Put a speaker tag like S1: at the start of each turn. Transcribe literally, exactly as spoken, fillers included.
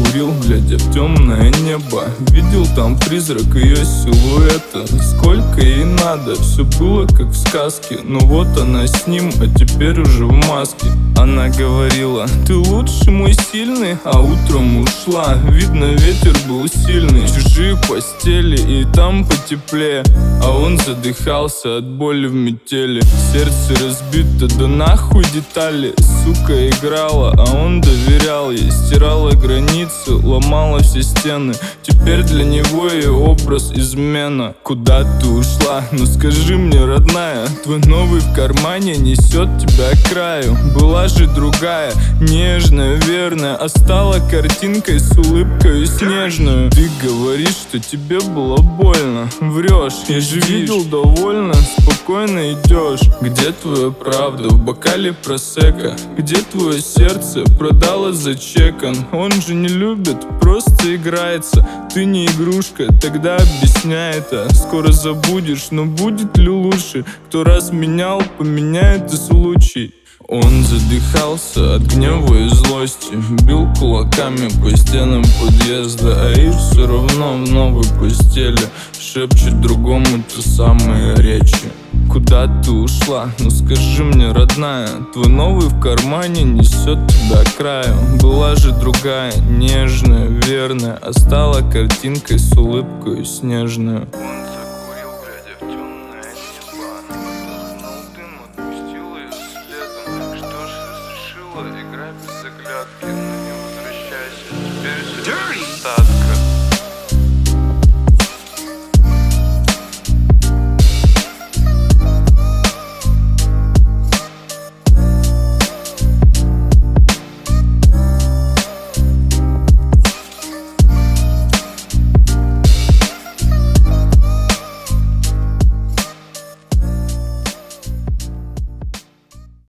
S1: курил, глядя в темное небо. Видел там призрак ее силуэта. Сколько ей надо, все было как в сказке. Но вот она с ним, а теперь уже в маске. Она говорила: ты лучший мой сильный, а утром ушла. Видно, ветер был сильный, чужие постели, и там потеплее. А он задыхался от боли в метели. Сердце разбито, да нахуй детали. Сука играла, а он доверял ей. Стирала границы, ломала все стены. Теперь для него ее образ измена. Куда ты ушла? Ну скажи мне, родная. Твой новый в кармане несет тебя к краю. Была же другая, нежная, верная, а стала картинкой с улыбкой снежную. Ты говоришь, что тебе было больно. Врешь, я же видел довольно спокойно идешь. Где твоя правда в бокале просека? Где твое сердце продала за чекан? Он же не любит, просто играется. Ты не игрушка, тогда объясняй это. Скоро забудешь, но будет ли лучше? Кто раз менял, поменяет и случай. Он задыхался от гнева и злости, бил кулаками по стенам подъезда, а Ир все равно в новой постели шепчет другому те самые речи. Куда ты ушла? Ну скажи мне, родная. Твой новый в кармане несет тебя к краю. Была же другая, нежная, верная, а стала картинкой с улыбкой снежную.